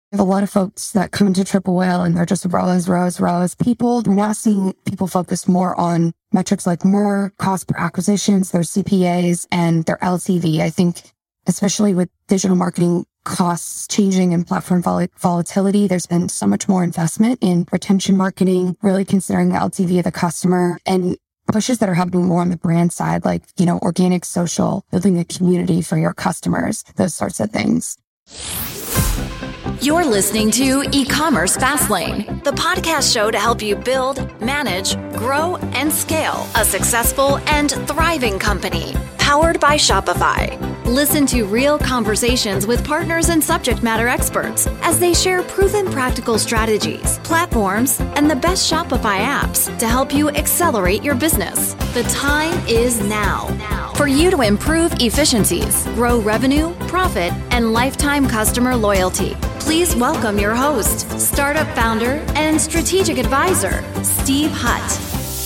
have a lot of folks that come into Triple Whale and they're just rows. We're now seeing people focus more on metrics like more cost per acquisitions, their CPAs, and their LTV. I think, especially with digital marketing costs changing and platform volatility, there's been so much more investment in retention marketing, really considering the LTV of the customer, and pushes that are happening more on the brand side, like, organic social, building a community for your customers, those sorts of things. You're listening to E-commerce Fastlane, the podcast show to help you build, manage, grow, and scale a successful and thriving company, powered by Shopify. Listen to real conversations with partners and subject matter experts as they share proven practical strategies, platforms, and the best Shopify apps to help you accelerate your business. The time is now for you to improve efficiencies, grow revenue, profit, and lifetime customer loyalty. Please welcome your host, startup founder, and strategic advisor, Steve Hutt.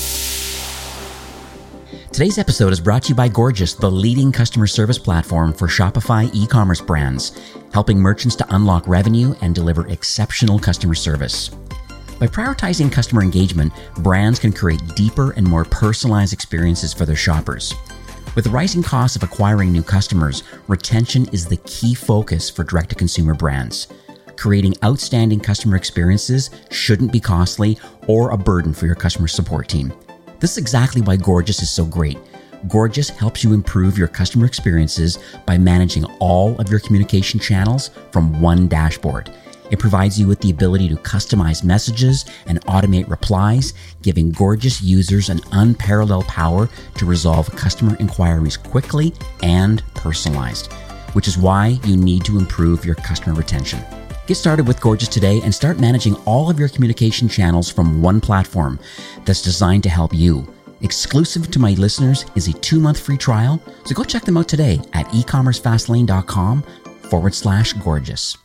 Today's episode is brought to you by Gorgias, the leading customer service platform for Shopify e-commerce brands, helping merchants to unlock revenue and deliver exceptional customer service. By prioritizing customer engagement, brands can create deeper and more personalized experiences for their shoppers. With the rising costs of acquiring new customers, retention is the key focus for direct-to-consumer brands. Creating outstanding customer experiences shouldn't be costly or a burden for your customer support team. This is exactly why Gorgias is so great. Gorgias helps you improve your customer experiences by managing all of your communication channels from one dashboard. It provides you with the ability to customize messages and automate replies, giving Gorgias users an unparalleled power to resolve customer inquiries quickly and personalized, which is why you need to improve your customer retention. Get started with Gorgias today and start managing all of your communication channels from one platform that's designed to help you. Exclusive to my listeners is a 2-month free trial, so go check them out today at ecommercefastlane.com/Gorgias.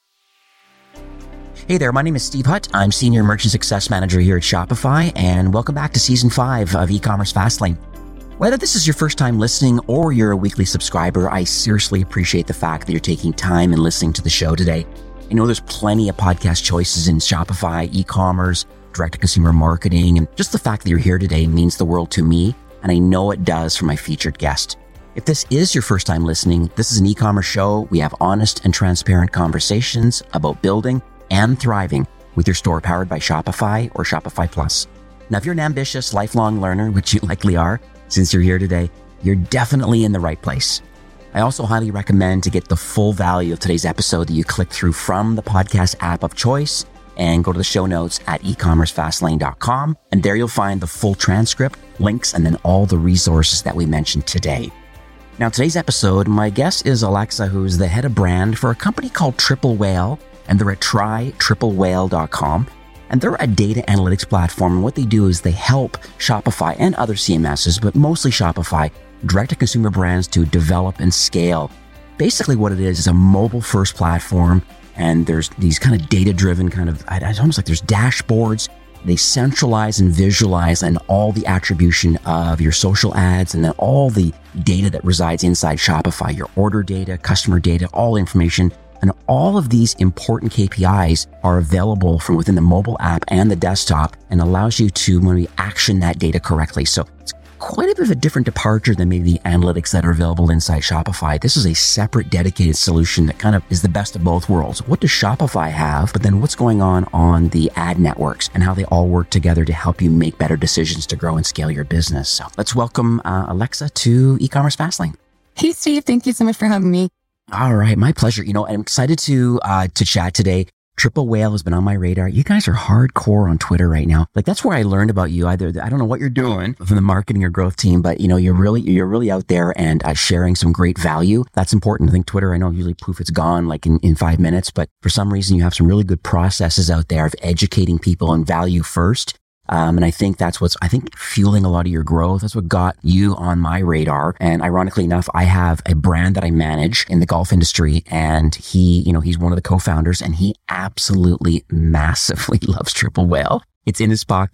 Hey there, my name is Steve Hutt. I'm Senior Merchant Success Manager here at Shopify, and welcome back to Season 5 of E-commerce Fastlane. Whether this is your first time listening or you're a weekly subscriber, I seriously appreciate the fact that you're taking time and listening to the show today. I know there's plenty of podcast choices in Shopify, e-commerce, direct-to-consumer marketing, and just the fact that you're here today means the world to me, and I know it does for my featured guest. If this is your first time listening, this is an e-commerce show. We have honest and transparent conversations about building and thriving with your store powered by Shopify or Shopify Plus. Now, if you're an ambitious, lifelong learner, which you likely are since you're here today, you're definitely in the right place. I also highly recommend to get the full value of today's episode that you click through from the podcast app of choice and go to the show notes at ecommercefastlane.com. And there you'll find the full transcript, links, and then all the resources that we mentioned today. Now, today's episode, my guest is Alexa, who's the head of brand for a company called Triple Whale, and they're at trytriplewhale.com. And they're a data analytics platform. And what they do is they help Shopify and other CMSs, but mostly Shopify, direct-to-consumer brands to develop and scale. Basically what it is a mobile-first platform, and there's these kind of data-driven it's almost like there's dashboards. They centralize and visualize and all the attribution of your social ads and then all the data that resides inside Shopify, your order data, customer data, all information. And all of these important KPIs are available from within the mobile app and the desktop and allows you to maybe action that data correctly. So it's quite a bit of a different departure than maybe the analytics that are available inside Shopify. This is a separate dedicated solution that kind of is the best of both worlds. What does Shopify have? But then what's going on the ad networks and how they all work together to help you make better decisions to grow and scale your business. So let's welcome Alexa to E-commerce Fastlane. Hey, Steve. Thank you so much for having me. All right. My pleasure. I'm excited to chat today. Triple Whale has been on my radar. You guys are hardcore on Twitter right now. Like, that's where I learned about you. Either, I don't know what you're doing from the marketing or growth team, but you're really out there and sharing some great value. That's important. I think Twitter, I know usually poof, it's gone like in 5 minutes, but for some reason you have some really good processes out there of educating people on value first. And I think that's what's, fueling a lot of your growth. That's what got you on my radar. And ironically enough, I have a brand that I manage in the golf industry, and he's one of the co-founders, and he absolutely massively loves Triple Whale. It's in his pocket.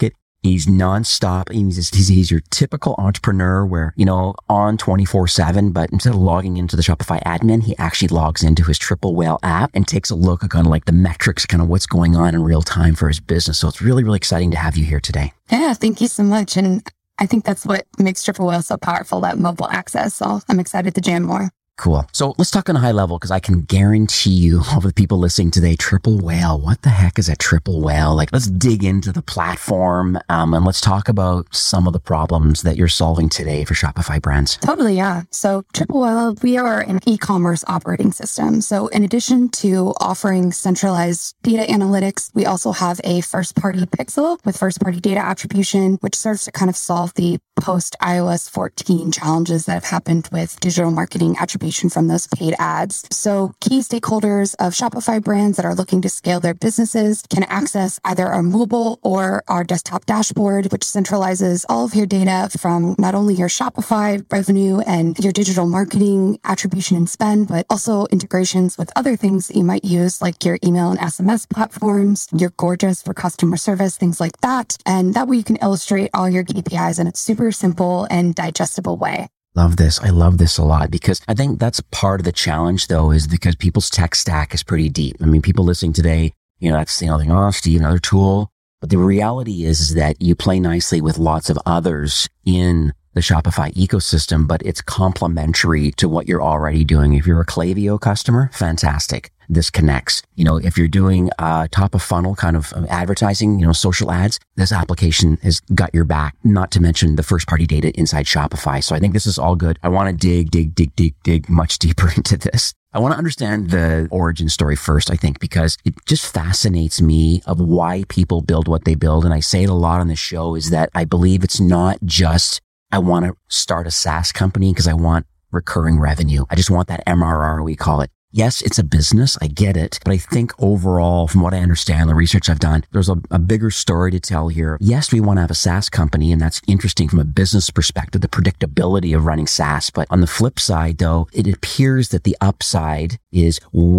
He's nonstop. He's your typical entrepreneur where, on 24/7, but instead of logging into the Shopify admin, he actually logs into his Triple Whale app and takes a look at kind of like the metrics, kind of what's going on in real time for his business. So it's really, really exciting to have you here today. Yeah, thank you so much. And I think that's what makes Triple Whale so powerful, that mobile access. So I'm excited to jam more. Cool. So let's talk on a high level, because I can guarantee you, all the people listening today, Triple Whale, what the heck is a Triple Whale? Like, let's dig into the platform and let's talk about some of the problems that you're solving today for Shopify brands. Totally, yeah. So Triple Whale, we are an e-commerce operating system. So in addition to offering centralized data analytics, we also have a first-party pixel with first-party data attribution, which serves to kind of solve the post-iOS 14 challenges that have happened with digital marketing attribution from those paid ads. So key stakeholders of Shopify brands that are looking to scale their businesses can access either our mobile or our desktop dashboard, which centralizes all of your data from not only your Shopify revenue and your digital marketing attribution and spend, but also integrations with other things that you might use, like your email and SMS platforms, your Gorgias for customer service, things like that. And that way you can illustrate all your KPIs in a super simple and digestible way. Love this. I love this a lot, because I think that's part of the challenge, though, is because people's tech stack is pretty deep. I mean, people listening today, that's the thing, oh, Steve, another tool. But the reality is that you play nicely with lots of others in the Shopify ecosystem, but it's complementary to what you're already doing. If you're a Klaviyo customer, fantastic. This connects. If you're doing top of funnel kind of advertising, social ads, this application has got your back, not to mention the first party data inside Shopify. So I think this is all good. I want to dig much deeper into this. I want to understand the origin story first, I think, because it just fascinates me of why people build what they build. And I say it a lot on the show, is that I believe it's not just, I want to start a SaaS company because I want recurring revenue. I just want that MRR, we call it. Yes, it's a business. I get it. But I think overall, from what I understand, the research I've done, there's a bigger story to tell here. Yes, we want to have a SaaS company, and that's interesting from a business perspective, the predictability of running SaaS. But on the flip side, though, it appears that the upside is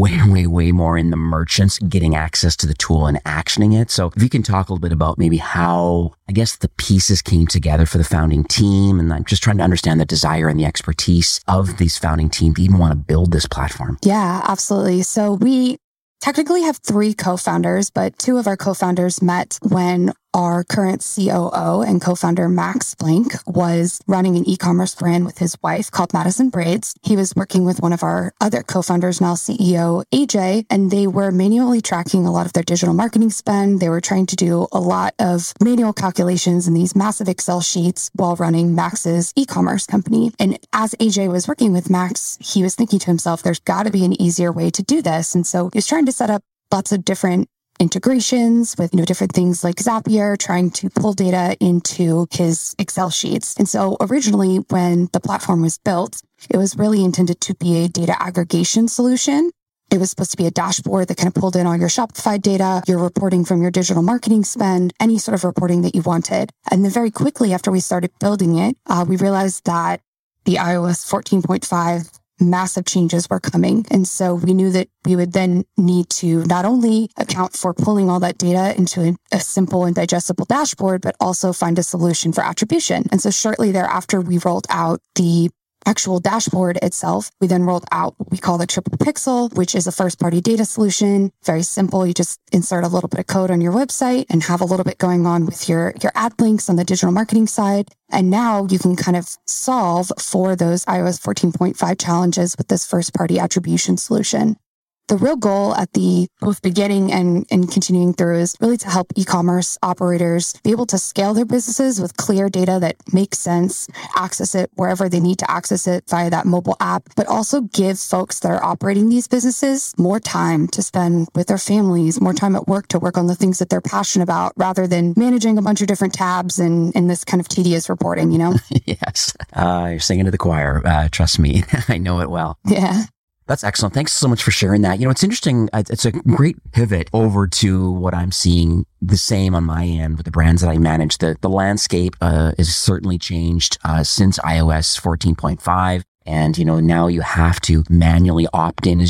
way more in the merchants getting access to the tool and actioning it. So if you can talk a little bit about maybe how, I guess, the pieces came together for the founding team. And I'm just trying to understand the desire and the expertise of these founding team to even want to build this platform. Yeah, absolutely. So we technically have 3 co-founders, but 2 of our co-founders met when our current COO and co-founder Max Blank was running an e-commerce brand with his wife called Madison Braids. He was working with one of our other co-founders, now CEO AJ, and they were manually tracking a lot of their digital marketing spend. They were trying to do a lot of manual calculations in these massive Excel sheets while running Max's e-commerce company. And as AJ was working with Max, he was thinking to himself, there's got to be an easier way to do this. And so he was trying to set up lots of different integrations with, different things like Zapier, trying to pull data into his Excel sheets. And so originally when the platform was built, it was really intended to be a data aggregation solution. It was supposed to be a dashboard that kind of pulled in all your Shopify data, your reporting from your digital marketing spend, any sort of reporting that you wanted. And then very quickly after we started building it, we realized that the iOS 14.5 massive changes were coming. And so we knew that we would then need to not only account for pulling all that data into a simple and digestible dashboard, but also find a solution for attribution. And so shortly thereafter, we rolled out the actual dashboard itself. We then rolled out what we call the Triple Pixel, which is a first-party data solution. Very simple. You just insert a little bit of code on your website and have a little bit going on with your ad links on the digital marketing side. And now you can kind of solve for those iOS 14.5 challenges with this first-party attribution solution. The real goal at the both beginning and continuing through is really to help e-commerce operators be able to scale their businesses with clear data that makes sense, access it wherever they need to access it via that mobile app, but also give folks that are operating these businesses more time to spend with their families, more time at work to work on the things that they're passionate about, rather than managing a bunch of different tabs and this kind of tedious reporting, Yes. You're singing to the choir. Trust me. I know it well. Yeah. That's excellent. Thanks so much for sharing that. It's interesting. It's a great pivot over to what I'm seeing the same on my end with the brands that I manage. The landscape has certainly changed since iOS 14.5. And, now you have to manually opt in, as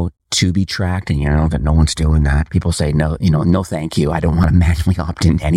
to be tracked. And that no one's doing that. People say, no, no, thank you. I don't want to manually opt into anything.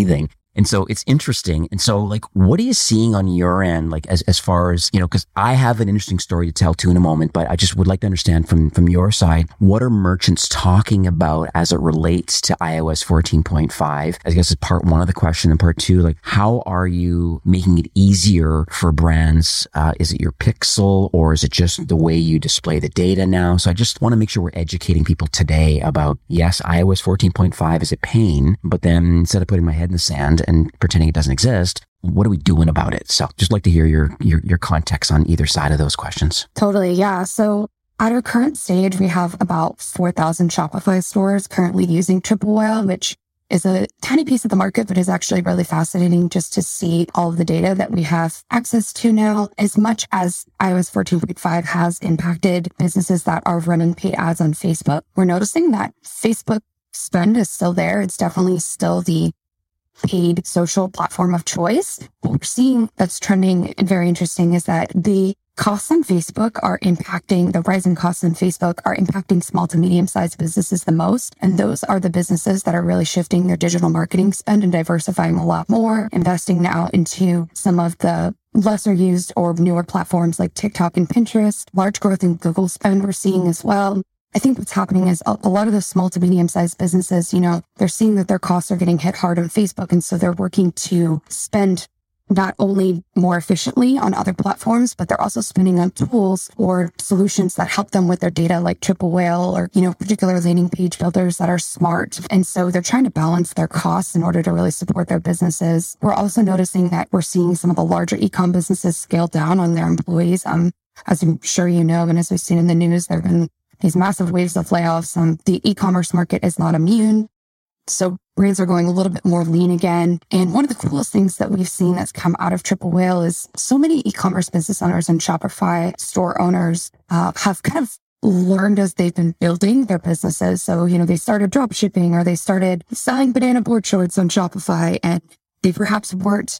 And so it's interesting. And so like, what are you seeing on your end? Like as far as, cause I have an interesting story to tell too in a moment, but I just would like to understand from your side, what are merchants talking about as it relates to iOS 14.5? I guess is part one of the question. And part two, like, how are you making it easier for brands? Is it your pixel or is it just the way you display the data now? So I just want to make sure we're educating people today about, yes, iOS 14.5 is a pain, but then instead of putting my head in the sand and pretending it doesn't exist, what are we doing about it? So just like to hear your context on either side of those questions. Totally. Yeah. So at our current stage, we have about 4,000 Shopify stores currently using Triple Whale, which is a tiny piece of the market, but is actually really fascinating just to see all of the data that we have access to now. As much as iOS 14.5 has impacted businesses that are running paid ads on Facebook, we're noticing that Facebook spend is still there. It's definitely still the paid social platform of choice. What we're seeing that's trending and very interesting is that the costs on Facebook are impacting, the rising costs on Facebook are impacting small to medium-sized businesses the most. And those are the businesses that are really shifting their digital marketing spend and diversifying a lot more, investing now into some of the lesser used or newer platforms like TikTok and Pinterest. Large growth in Google spend we're seeing as well. I think what's happening is a lot of the small to medium-sized businesses, they're seeing that their costs are getting hit hard on Facebook. And so they're working to spend not only more efficiently on other platforms, but they're also spending on tools or solutions that help them with their data, like Triple Whale or, particular landing page builders that are smart. And so they're trying to balance their costs in order to really support their businesses. We're also noticing that we're seeing some of the larger e-com businesses scale down on their employees. As I'm sure you know, and as we've seen in the news, there have been these massive waves of layoffs. The e-commerce market is not immune. So brands are going a little bit more lean again. And one of the coolest things that we've seen that's come out of Triple Whale is so many e-commerce business owners and Shopify store owners have kind of learned as they've been building their businesses. So, they started drop shipping or they started selling banana board shorts on Shopify, and they perhaps weren't,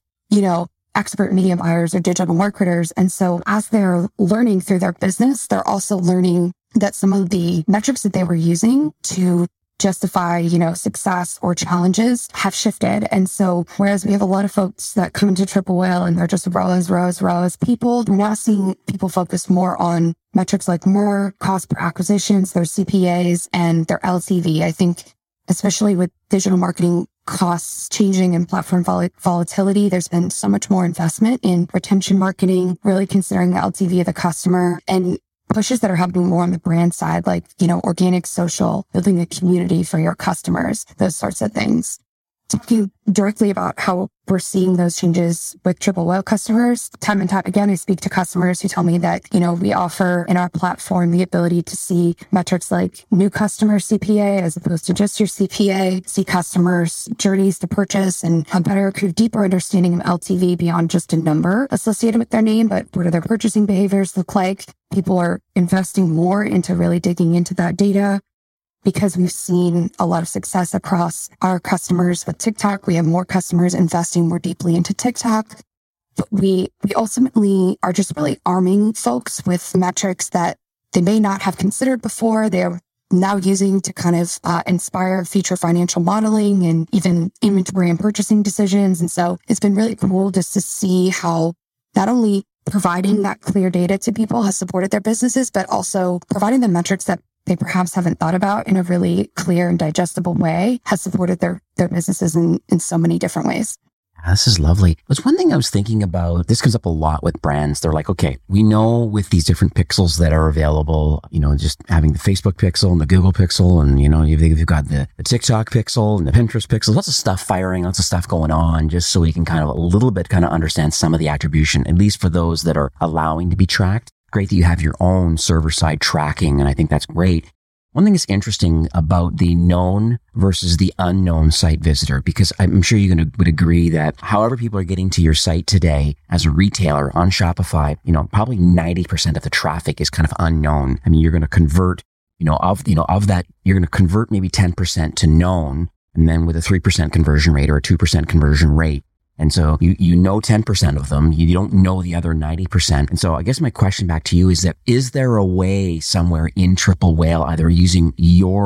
expert media buyers or digital marketers. And so as they're learning through their business, they're also learning that some of the metrics that they were using to justify, success or challenges have shifted. And so whereas we have a lot of folks that come into Triple Whale and they're just rows, people, we're now seeing people focus more on metrics like more cost per acquisitions, their CPAs and their LTV. I think especially with digital marketing costs changing and platform volatility, there's been so much more investment in retention marketing, really considering the LTV of the customer, and pushes that are happening more on the brand side, like, organic social, building a community for your customers, those sorts of things. Talking directly about how we're seeing those changes with Triple Whale customers, time and time again, I speak to customers who tell me that, we offer in our platform the ability to see metrics like new customer CPA as opposed to just your CPA, see customers' journeys to purchase and a better, deeper understanding of LTV beyond just a number associated with their name, but what do their purchasing behaviors look like? People are investing more into really digging into that data. Because we've seen a lot of success across our customers with TikTok. We have more customers investing more deeply into TikTok. But we ultimately are just really arming folks with metrics that they may not have considered before. They're now using to kind of inspire future financial modeling and even inventory and purchasing decisions. And so it's been really cool just to see how not only providing that clear data to people has supported their businesses, but also providing them metrics that they perhaps haven't thought about in a really clear and digestible way has supported their businesses in so many different ways. This is lovely. There's one thing I was thinking about. This comes up a lot with brands. They're like, okay, we know with these different pixels that are available, just having the Facebook pixel and the Google pixel and, you've got the TikTok pixel and the Pinterest pixel, lots of stuff firing, lots of stuff going on, just so we can kind of a little bit kind of understand some of the attribution, at least for those that are allowing to be tracked. Great that you have your own server-side tracking, and I think that's great. One thing that's interesting about the known versus the unknown site visitor, because I'm sure you would agree that however people are getting to your site today as a retailer on Shopify, probably 90% of the traffic is kind of unknown. I mean, you're going to convert, of that, you're going to convert maybe 10% to known, and then with a 3% conversion rate or a 2% conversion rate. And so you know 10% of them, you don't know the other 90%. And so I guess my question back to you is there a way somewhere in Triple Whale, either using your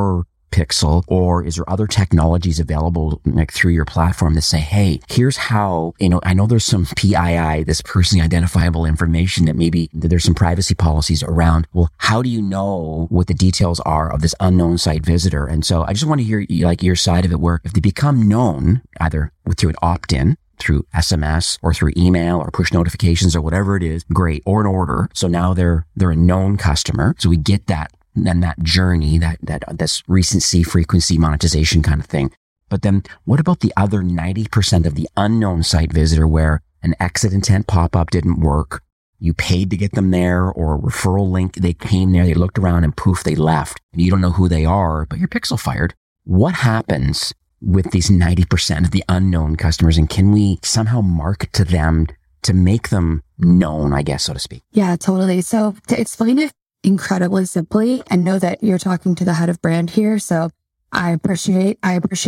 Pixel, or is there other technologies available like through your platform that say, hey, here's how, I know there's some PII, this personally identifiable information that maybe there's some privacy policies around. Well, how do you know what the details are of this unknown site visitor? And so I just want to hear like your side of it, where if they become known either through an opt-in, through SMS or through email or push notifications or whatever it is, great, or an order. So now they're a known customer. So we get that, then that journey, this recency, frequency, monetization kind of thing. But then what about the other 90% of the unknown site visitor where an exit intent pop-up didn't work? You paid to get them there, or a referral link, they came there, they looked around and poof, they left. And you don't know who they are, but your Pixel fired. What happens with these 90% of the unknown customers, and can we somehow market to them to make them known, I guess, so to speak? Yeah, totally. So to explain it incredibly simply, and know that you're talking to the head of brand here, so I appreciate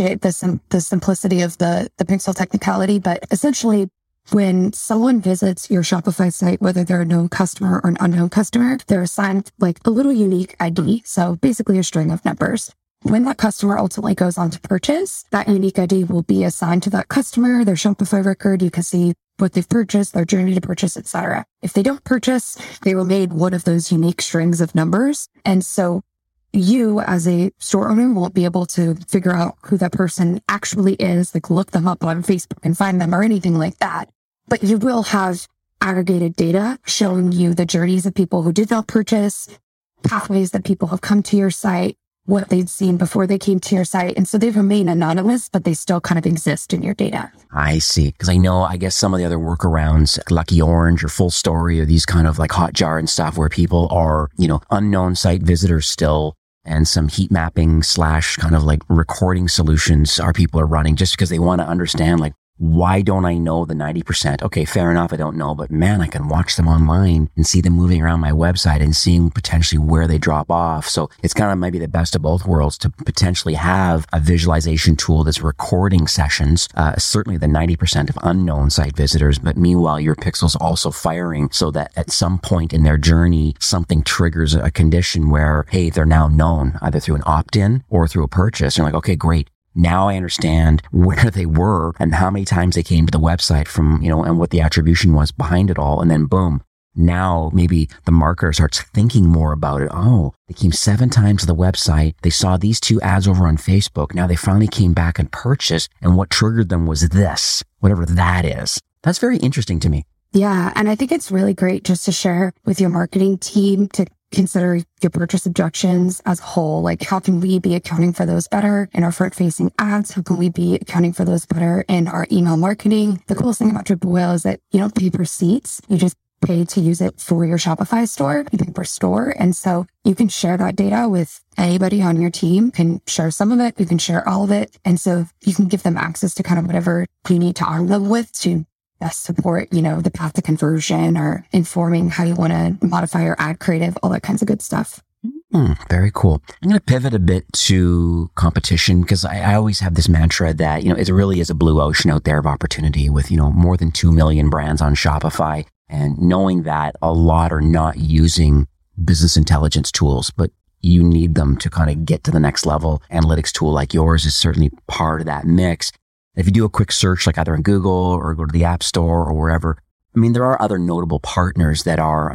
the simplicity of the Pixel technicality, but essentially when someone visits your Shopify site, whether they're a known customer or an unknown customer, they're assigned like a little unique ID. So basically a string of numbers. When that customer ultimately goes on to purchase, that unique ID will be assigned to that customer, their Shopify record. You can see what they've purchased, their journey to purchase, etc. If they don't purchase, they were made one of those unique strings of numbers. And so you as a store owner won't be able to figure out who that person actually is, like look them up on Facebook and find them or anything like that. But you will have aggregated data showing you the journeys of people who did not purchase, pathways that people have come to your site, what they'd seen before they came to your site. And so they remain anonymous, but they still kind of exist in your data. I see. Because I guess some of the other workarounds, Lucky Orange or Full Story, or these kind of like Hotjar and stuff where people are, unknown site visitors still, and some heat mapping / kind of like recording solutions people are running just because they want to understand, like, why don't I know the 90%? Okay, fair enough, I don't know, but man, I can watch them online and see them moving around my website and seeing potentially where they drop off. So it's kind of maybe the best of both worlds to potentially have a visualization tool that's recording sessions, certainly the 90% of unknown site visitors, but meanwhile, your Pixel's also firing so that at some point in their journey, something triggers a condition where, hey, they're now known either through an opt-in or through a purchase. And you're like, okay, great. Now I understand where they were and how many times they came to the website from, and what the attribution was behind it all. And then boom, now maybe the marketer starts thinking more about it. Oh, they came 7 times to the website. They saw these 2 ads over on Facebook. Now they finally came back and purchased. And what triggered them was this, whatever that is. That's very interesting to me. Yeah. And I think it's really great just to share with your marketing team to consider your purchase objections as a whole. Like, how can we be accounting for those better in our front-facing ads? How can we be accounting for those better in our email marketing? The coolest thing about Triple Whale is that you don't pay per seats. You just pay to use it for your Shopify store. You pay per store. And so you can share that data with anybody on your team. You can share some of it. You can share all of it. And so you can give them access to kind of whatever you need to arm them with to best support, the path to conversion or informing how you want to modify your ad creative, all that kinds of good stuff. Very cool. I'm going to pivot a bit to competition because I always have this mantra that, it really is a blue ocean out there of opportunity with, more than 2 million brands on Shopify, and knowing that a lot are not using business intelligence tools, but you need them to kind of get to the next level. Analytics tool like yours is certainly part of that mix. If you do a quick search, like either on Google or go to the App Store or wherever, there are other notable partners that are,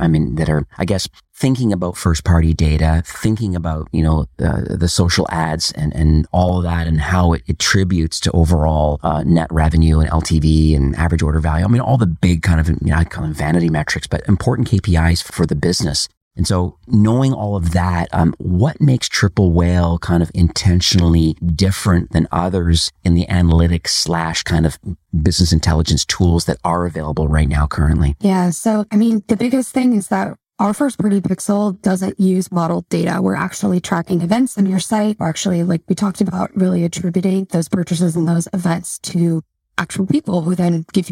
I guess, thinking about first party data, thinking about, the social ads and all of that and how it attributes to overall net revenue and LTV and average order value. all the big kind of, I call them vanity metrics, but important KPIs for the business. And so knowing all of that, what makes Triple Whale kind of intentionally different than others in the analytics / kind of business intelligence tools that are available right now currently? Yeah. So, the biggest thing is that our first party Pixel doesn't use modeled data. We're actually tracking events on your site. We're actually, like we talked about, really attributing those purchases and those events to actual people who then give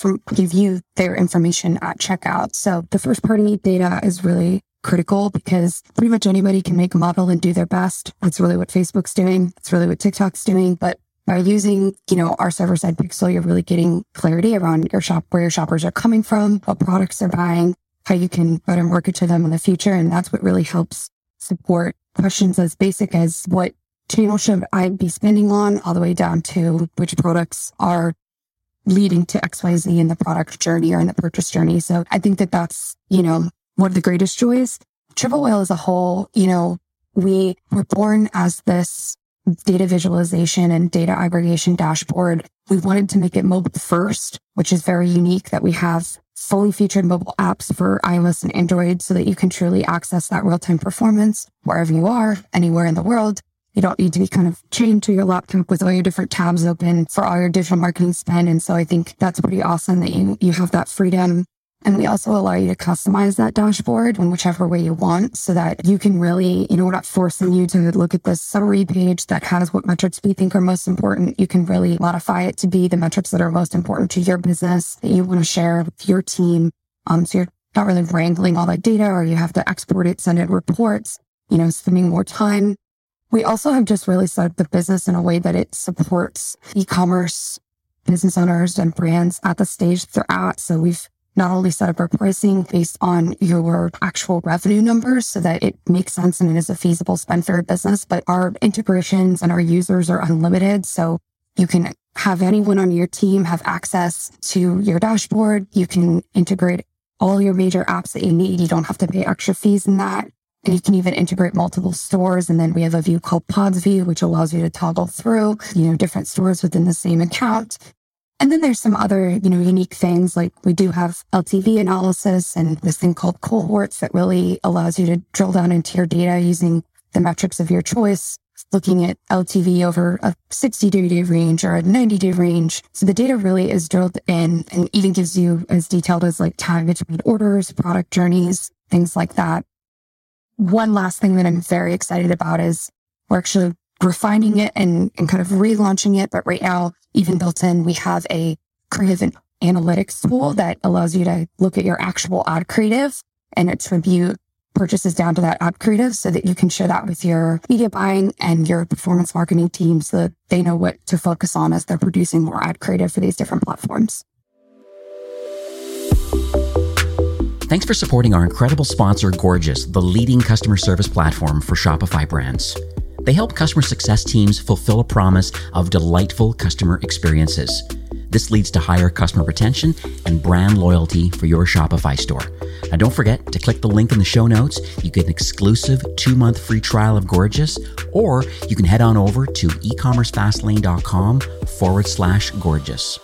you their information at checkout. So the first party data is really critical because pretty much anybody can make a model and do their best. That's really what Facebook's doing. That's really what TikTok's doing. But by using, our server-side Pixel, you're really getting clarity around your shop, where your shoppers are coming from, what products they're buying, how you can better market to them in the future. And that's what really helps support questions as basic as what channel should I be spending on, all the way down to which products are leading to XYZ in the product journey or in the purchase journey. So I think that that's, one of the greatest joys. Triple Whale as a whole, we were born as this data visualization and data aggregation dashboard. We wanted to make it mobile first, which is very unique that we have fully featured mobile apps for iOS and Android so that you can truly access that real-time performance wherever you are, anywhere in the world. You don't need to be kind of chained to your laptop with all your different tabs open for all your digital marketing spend. And so I think that's pretty awesome that you have that freedom. And we also allow you to customize that dashboard in whichever way you want so that you can really, we're not forcing you to look at this summary page that has what metrics we think are most important. You can really modify it to be the metrics that are most important to your business that you want to share with your team. So you're not really wrangling all that data or you have to export it, send it reports, spending more time. We also have just really set up the business in a way that it supports e-commerce business owners and brands at the stage that they're at. So we've not only set up our pricing based on your actual revenue numbers so that it makes sense and it is a feasible spend for your business, but our integrations and our users are unlimited. So you can have anyone on your team have access to your dashboard. You can integrate all your major apps that you need. You don't have to pay extra fees in that. And you can even integrate multiple stores. And then we have a view called Pods View, which allows you to toggle through, different stores within the same account. And then there's some other, unique things like we do have LTV analysis and this thing called cohorts that really allows you to drill down into your data using the metrics of your choice, looking at LTV over a 60-day range or a 90-day range. So the data really is drilled in and even gives you as detailed as like time between orders, product journeys, things like that. One last thing that I'm very excited about is we're actually refining it and kind of relaunching it. But right now, even built in, we have a creative analytics tool that allows you to look at your actual ad creative and attribute purchases down to that ad creative so that you can share that with your media buying and your performance marketing team so that they know what to focus on as they're producing more ad creative for these different platforms. Thanks for supporting our incredible sponsor, Gorgias, the leading customer service platform for Shopify brands. They help customer success teams fulfill a promise of delightful customer experiences. This leads to higher customer retention and brand loyalty for your Shopify store. Now, don't forget to click the link in the show notes. You get an exclusive 2-month free trial of Gorgias, or you can head on over to ecommercefastlane.com/Gorgias.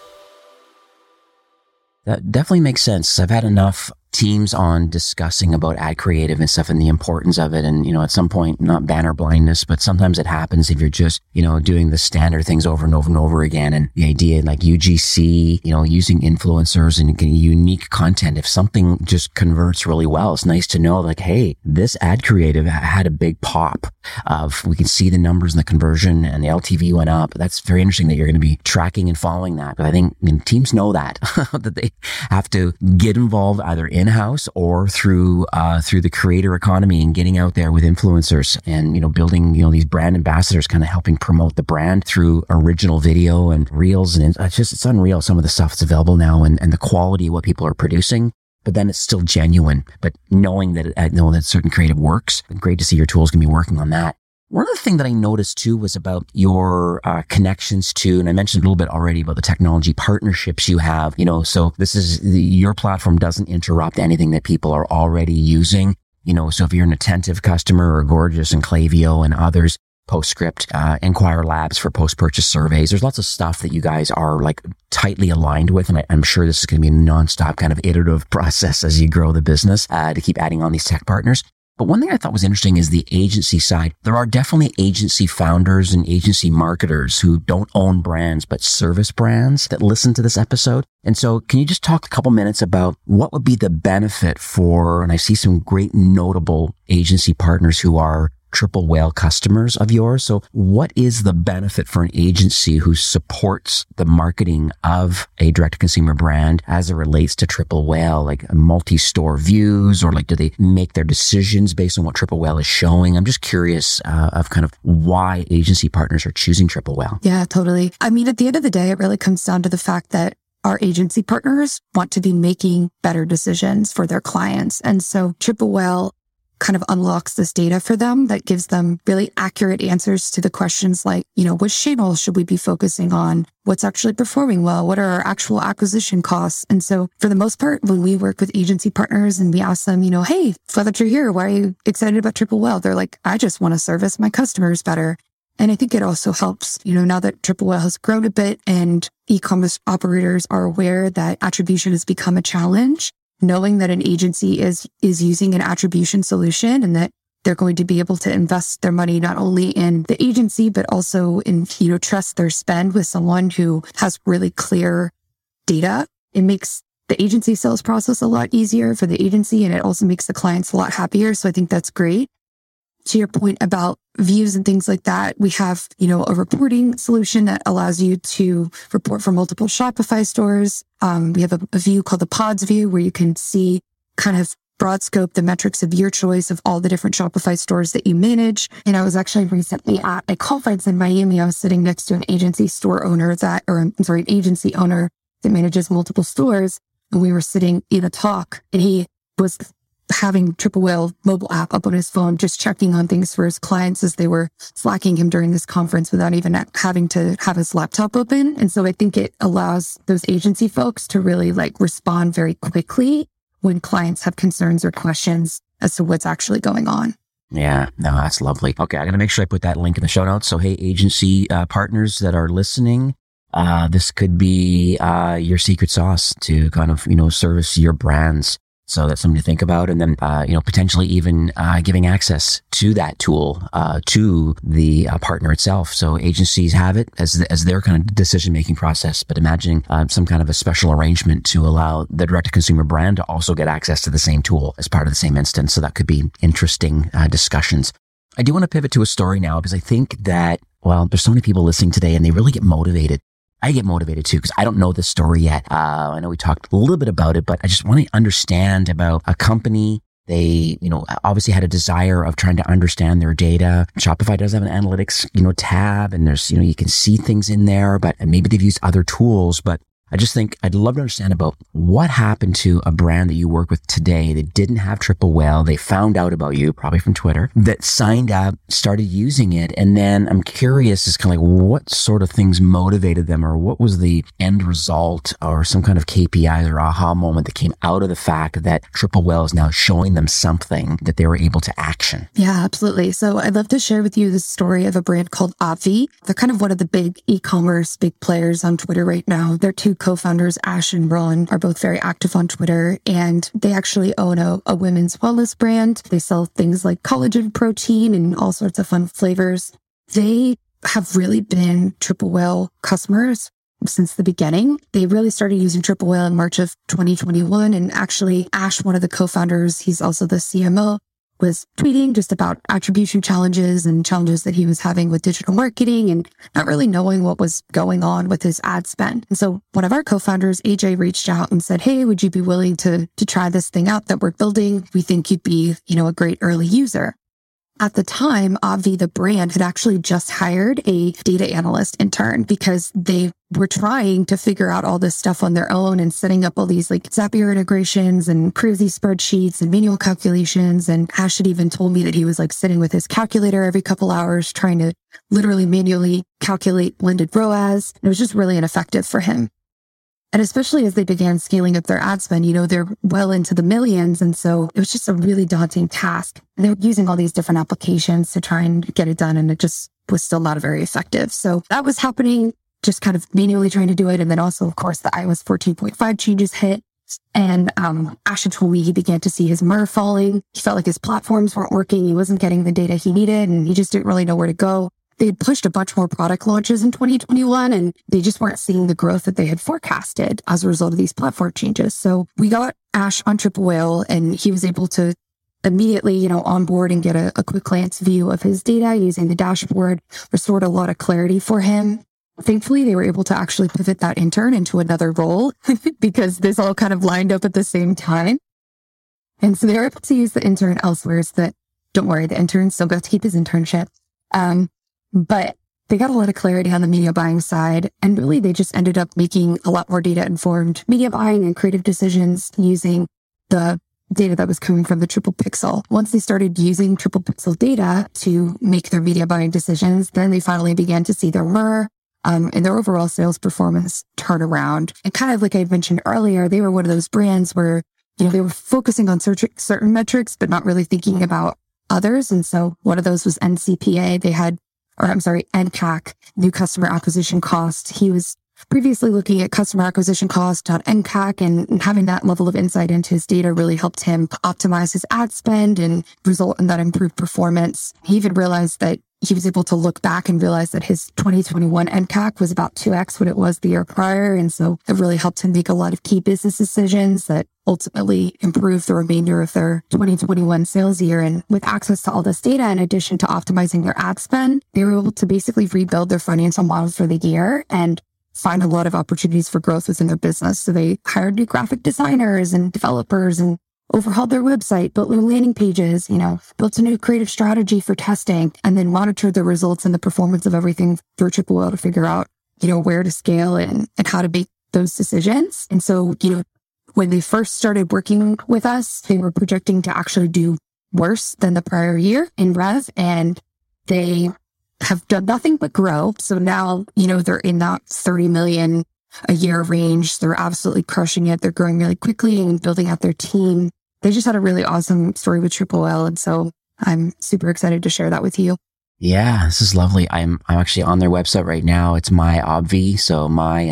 That definitely makes sense. I've had enough teams on discussing about ad creative and stuff and the importance of it. And, at some point, not banner blindness, but sometimes it happens if you're just, doing the standard things over and over and over again. And the idea like UGC, using influencers and unique content, if something just converts really well, it's nice to know like, hey, this ad creative had a big pop of, we can see the numbers and the conversion and the LTV went up. That's very interesting that you're going to be tracking and following that. But I think teams know that, that they have to get involved either in-house or through the creator economy and getting out there with influencers and, building, these brand ambassadors, kind of helping promote the brand through original video and reels. And it's unreal. Some of the stuff that's available now and the quality of what people are producing, but then it's still genuine. But knowing that, that certain creative works, great to see your tools can be working on that. One other thing that I noticed too was about your connections to, and I mentioned a little bit already about the technology partnerships you have, so this is your platform doesn't interrupt anything that people are already using, so if you're an Attentive customer or Gorgias and Klaviyo and others, Postscript, Enquire Labs for post-purchase surveys, there's lots of stuff that you guys are like tightly aligned with. And I'm sure this is going to be a nonstop kind of iterative process as you grow the business to keep adding on these tech partners. But one thing I thought was interesting is the agency side. There are definitely agency founders and agency marketers who don't own brands, but service brands that listen to this episode. And so can you just talk a couple minutes about what would be the benefit for, and I see some great notable agency partners who are Triple Whale customers of yours. So what is the benefit for an agency who supports the marketing of a direct-to-consumer brand as it relates to Triple Whale, like multi-store views, or like do they make their decisions based on what Triple Whale is showing? I'm just curious of kind of why agency partners are choosing Triple Whale. Yeah, totally. I mean, at the end of the day, it really comes down to the fact that our agency partners want to be making better decisions for their clients. And so Triple Whale kind of unlocks this data for them that gives them really accurate answers to the questions like, which channels should we be focusing on? What's actually performing well? What are our actual acquisition costs? And so for the most part, when we work with agency partners and we ask them, hey, glad that you're here. Why are you excited about Triple Whale? They're like, I just want to service my customers better. And I think it also helps, now that Triple Whale has grown a bit and e-commerce operators are aware that attribution has become a challenge, knowing that an agency is using an attribution solution and that they're going to be able to invest their money not only in the agency, but also in, trust their spend with someone who has really clear data. It makes the agency sales process a lot easier for the agency, and it also makes the clients a lot happier. So I think that's great. To your point about views and things like that, we have, a reporting solution that allows you to report for multiple Shopify stores. We have a view called the Pods view where you can see kind of broad scope, the metrics of your choice of all the different Shopify stores that you manage. And I was actually recently at a conference in Miami. I was sitting next to an agency owner an agency owner that manages multiple stores. And we were sitting in a talk and he was having Triple Whale mobile app up on his phone, just checking on things for his clients as they were slacking him during this conference without even having to have his laptop open. And so I think it allows those agency folks to really respond very quickly when clients have concerns or questions as to what's actually going on. Yeah, no, that's lovely. Okay, I'm going to make sure I put that link in the show notes. So, hey, agency partners that are listening, this could be your secret sauce to kind of, service your brands. So that's something to think about. And then, potentially even giving access to that tool to the partner itself. So agencies have it as their kind of decision-making process, but imagining some kind of a special arrangement to allow the direct-to-consumer brand to also get access to the same tool as part of the same instance. So that could be interesting discussions. I do want to pivot to a story now because I think that, there's so many people listening today and they really get motivated. I get motivated too because I don't know this story yet. I know we talked a little bit about it, but I just want to understand about a company. They, obviously had a desire of trying to understand their data. Shopify does have an analytics, tab, and there's, you can see things in there, but maybe they've used other tools, but I just think I'd love to understand about what happened to a brand that you work with today that didn't have Triple Whale. They found out about you, probably from Twitter, that signed up, started using it. And then I'm curious is kind of what sort of things motivated them, or what was the end result or some kind of KPI or aha moment that came out of the fact that Triple Whale is now showing them something that they were able to action. Yeah, absolutely. So I'd love to share with you the story of a brand called Obvi. They're kind of one of the big e-commerce, big players on Twitter right now. They're two co-founders, Ash and Ron, are both very active on Twitter, and they actually own a women's wellness brand. They sell things like collagen protein and all sorts of fun flavors. They have really been Triple Whale customers since the beginning. They really started using Triple Whale in March of 2021. And actually, Ash, one of the co-founders, he's also the CMO, was tweeting just about attribution challenges and challenges that he was having with digital marketing and not really knowing what was going on with his ad spend. And so one of our co-founders, AJ, reached out and said, hey, would you be willing to try this thing out that we're building? We think you'd be, a great early user. At the time, Obvi, the brand, had actually just hired a data analyst intern because they were trying to figure out all this stuff on their own and setting up all these Zapier integrations and crazy spreadsheets and manual calculations. And Ash had even told me that he was sitting with his calculator every couple hours trying to literally manually calculate blended ROAS. And it was just really ineffective for him. And especially as they began scaling up their ad spend, they're well into the millions. And so it was just a really daunting task. And they were using all these different applications to try and get it done. And it just was still not very effective. So that was happening, just kind of manually trying to do it. And then also, of course, the iOS 14.5 changes hit. And Ash told me he began to see his MRR falling. He felt like his platforms weren't working. He wasn't getting the data he needed, and he just didn't really know where to go. They had pushed a bunch more product launches in 2021, and they just weren't seeing the growth that they had forecasted as a result of these platform changes. So we got Ash on Triple Whale, and he was able to immediately, onboard and get a quick glance view of his data using the dashboard, restored a lot of clarity for him. Thankfully, they were able to actually pivot that intern into another role because this all kind of lined up at the same time. And so they were able to use the intern elsewhere. So that, don't worry, the intern still got to keep his internship. But they got a lot of clarity on the media buying side. And really, they just ended up making a lot more data-informed media buying and creative decisions using the data that was coming from the Triple Pixel. Once they started using Triple Pixel data to make their media buying decisions, then they finally began to see their MRR and their overall sales performance turn around. And kind of like I mentioned earlier, they were one of those brands where, they were focusing on certain metrics, but not really thinking about others. And so one of those was NCPA. NCAC, new customer acquisition cost. He was previously looking at customer acquisition cost, NCAC, and having that level of insight into his data really helped him optimize his ad spend and result in that improved performance. He even realized that he was able to look back and realize that his 2021 NCAC was about 2x what it was the year prior. And so it really helped him make a lot of key business decisions that ultimately improved the remainder of their 2021 sales year. And with access to all this data, in addition to optimizing their ad spend, they were able to basically rebuild their financial models for the year and find a lot of opportunities for growth within their business. So they hired new graphic designers and developers and overhauled their website, built new landing pages, built a new creative strategy for testing, and then monitored the results and the performance of everything through Triple Whale to figure out, where to scale and how to make those decisions. And so, when they first started working with us, they were projecting to actually do worse than the prior year in rev, and they have done nothing but grow. So now, they're in that 30 million a year range. They're absolutely crushing it. They're growing really quickly and building out their team. They just had a really awesome story with Triple Whale. And so I'm super excited to share that with you. Yeah, this is lovely. I'm actually on their website right now. It's myobvi, so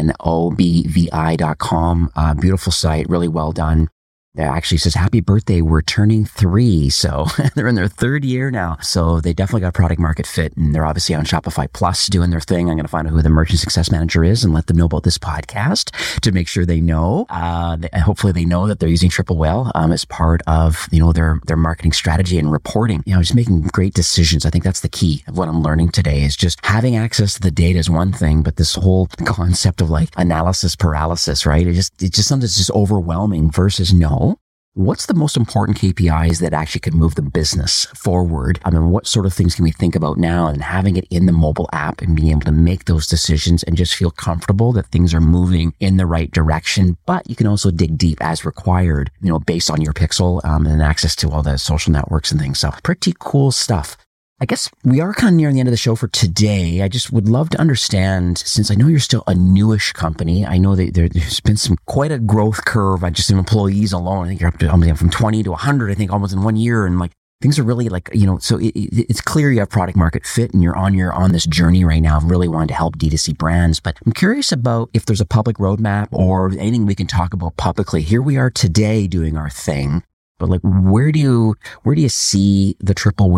myandobvi.com. Beautiful site, really well done. It actually says, happy birthday, we're turning 3. So they're in their 3rd year now. So they definitely got product market fit, and they're obviously on Shopify Plus doing their thing. I'm going to find out who the merchant success manager is and let them know about this podcast to make sure they know. Hopefully they know that they're using Triple Whale as part of, their marketing strategy and reporting, just making great decisions. I think that's the key of what I'm learning today is just having access to the data is one thing, but this whole concept of like analysis paralysis, right? It just something that's just overwhelming versus no. What's the most important KPIs that actually could move the business forward? I mean, what sort of things can we think about now and having it in the mobile app and being able to make those decisions and just feel comfortable that things are moving in the right direction, but you can also dig deep as required, based on your pixel and access to all the social networks and things. So pretty cool stuff. I guess we are kind of nearing the end of the show for today. I just would love to understand, since I know you're still a newish company, I know that there's been quite a growth curve. Just in employees alone, I think you're up to from 20 to 100, I think almost in 1 year. And like things are really like, so it's clear you have product market fit and you're on this journey right now of really wanting to help D2C brands. But I'm curious about if there's a public roadmap or anything we can talk about publicly. Here we are today doing our thing, but like, where do you see the Triple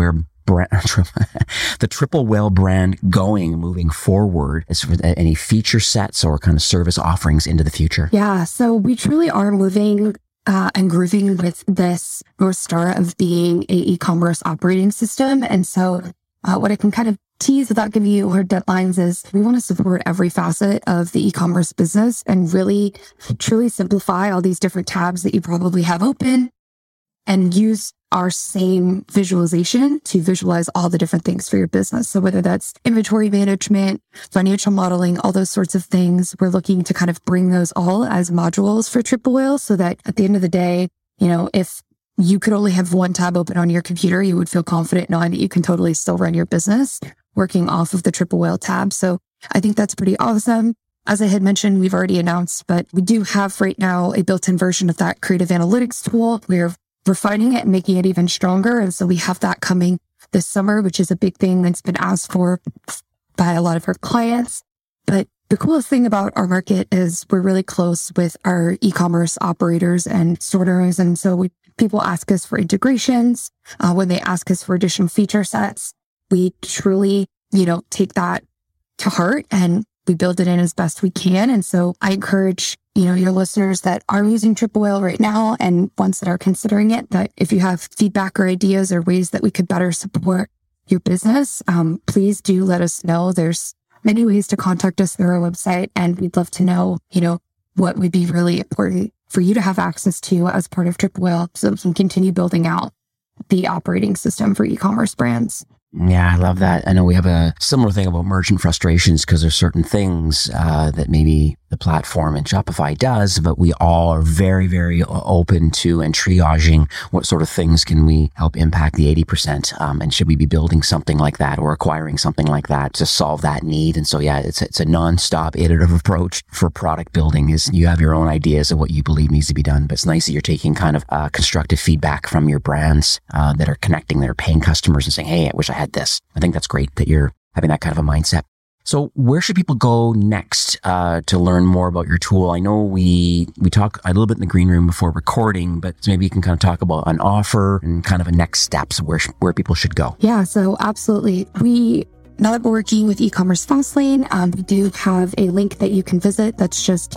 Whale brand moving forward? Is there any feature sets or kind of service offerings into the future? Yeah, so we truly are moving and grooving with this North Star of being a e-commerce operating system. And so what I can kind of tease without giving you hard deadlines is we want to support every facet of the e-commerce business and really truly simplify all these different tabs that you probably have open and use our same visualization to visualize all the different things for your business. So whether that's inventory management, financial modeling, all those sorts of things, we're looking to kind of bring those all as modules for Triple Whale so that at the end of the day, if you could only have one tab open on your computer, you would feel confident knowing that you can totally still run your business working off of the Triple Whale tab. So I think that's pretty awesome. As I had mentioned, we've already announced, but we do have right now a built-in version of that creative analytics tool. We're refining it and making it even stronger. And so we have that coming this summer, which is a big thing that's been asked for by a lot of our clients. But the coolest thing about our market is we're really close with our e-commerce operators and sorters. And so people ask us for integrations. When they ask us for additional feature sets, we truly, take that to heart and we build it in as best we can. And so I encourage, your listeners that are using Triple Whale right now and ones that are considering it, that if you have feedback or ideas or ways that we could better support your business, please do let us know. There's many ways to contact us through our website, and we'd love to know, what would be really important for you to have access to as part of Triple Whale so we can continue building out the operating system for e-commerce brands. Yeah, I love that. I know we have a similar thing about merchant frustrations because there's certain things that maybe the platform and Shopify does, but we all are very, very open to and triaging what sort of things can we help impact the 80%. And should we be building something like that or acquiring something like that to solve that need? And so, yeah, it's a nonstop iterative approach for product building. Is you have your own ideas of what you believe needs to be done, but it's nice that you're taking kind of constructive feedback from your brands that are connecting their paying customers and saying, hey, I wish I had this. I think that's great that you're having that kind of a mindset. So where should people go next to learn more about your tool? I know we talked a little bit in the green room before recording, but maybe you can kind of talk about an offer and kind of a next steps where people should go. Yeah, so absolutely. Now that we're working with e-commerce Fastlane, we do have a link that you can visit. That's just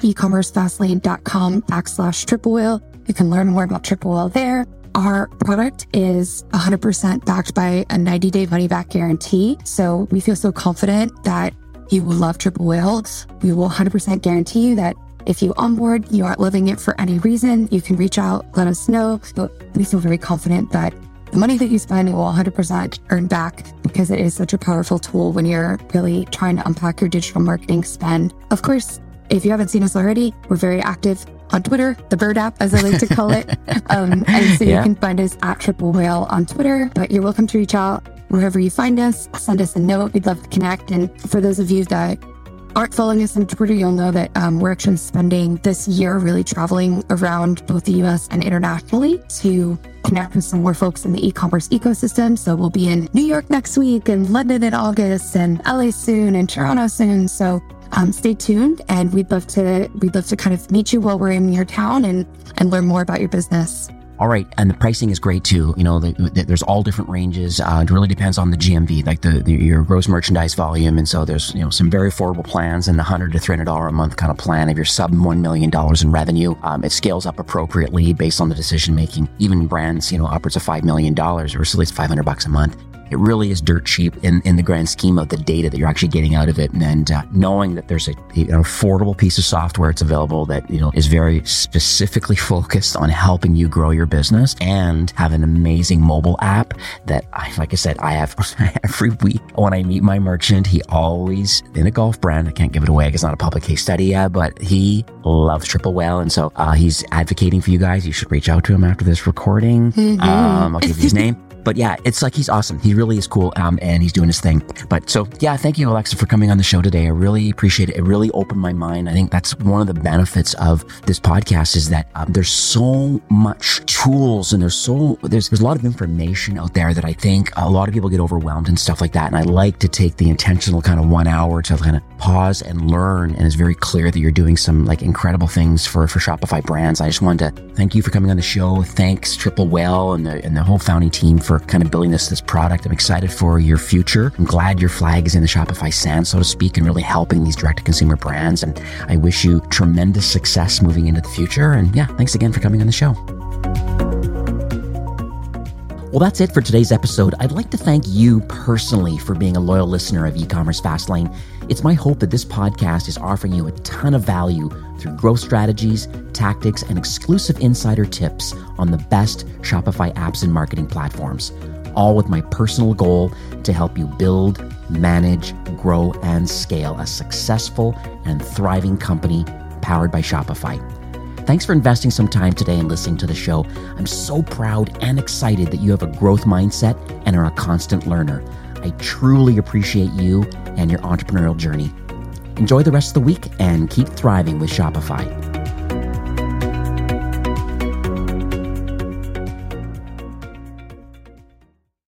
ecommercefastlane.com/triple whale. You can learn more about Triple Whale there. Our product is 100% backed by a 90-day money-back guarantee. So we feel so confident that you will love Triple Whale. We will 100% guarantee you that if you onboard, you aren't loving it for any reason, you can reach out, let us know. But we feel very confident that the money that you spend will 100% earn back because it is such a powerful tool when you're really trying to unpack your digital marketing spend. Of course, if you haven't seen us already, we're very active on Twitter, the Bird app, as I like to call it. And so you can find us at Triple Whale on Twitter, but you're welcome to reach out wherever you find us. Send us a note. We'd love to connect. And for those of you that aren't following us on Twitter, you'll know that we're actually spending this year really traveling around both the US and internationally to connect with some more folks in the e-commerce ecosystem. So we'll be in New York next week and London in August and LA soon and Toronto soon. So stay tuned, and we'd love to kind of meet you while we're in your town and learn more about your business. All right. And the pricing is great too. You know, there's all different ranges. It really depends on the GMV, like your gross merchandise volume. And so there's, some very affordable plans in the $100 to $300 a month kind of plan. If you're sub $1 million in revenue, it scales up appropriately based on the decision making. Even brands, upwards of $5 million or at least $500 a month. It really is dirt cheap in the grand scheme of the data that you're actually getting out of it. And knowing that there's an affordable pice of software that's available that, is very specifically focused on helping you grow your business and have an amazing mobile app that, like I said, I have every week when I meet my merchant. He always, in a golf brand, I can't give it away because it's not a public case study yet, but he loves Triple Whale. And so he's advocating for you guys. You should reach out to him after this recording. I'll give you his name. But yeah, it's like he's awesome. He really is cool, and he's doing his thing. But so, yeah, thank you, Alexa, for coming on the show today. I really appreciate it. It really opened my mind. I think that's one of the benefits of this podcast is that there's so much tools and there's a lot of information out there that I think a lot of people get overwhelmed and stuff like that. And I like to take the intentional kind of 1 hour to kind of pause and learn. And it's very clear that you're doing some like incredible things for Shopify brands. I just wanted to thank you for coming on the show. Thanks, Triple Whale and the whole founding team for kind of building this product. I'm excited for your future. I'm glad your flag is in the Shopify sand, so to speak, and really helping these direct-to-consumer brands. And I wish you tremendous success moving into the future. And yeah, thanks again for coming on the show. Well, that's it for today's episode. I'd like to thank you personally for being a loyal listener of E-commerce Fastlane. It's my hope that this podcast is offering you a ton of value through growth strategies, tactics, and exclusive insider tips on the best Shopify apps and marketing platforms, all with my personal goal to help you build, manage, grow, and scale a successful and thriving company powered by Shopify. Thanks for investing some time today and listening to the show. I'm so proud and excited that you have a growth mindset and are a constant learner. I truly appreciate you and your entrepreneurial journey. Enjoy the rest of the week and keep thriving with Shopify.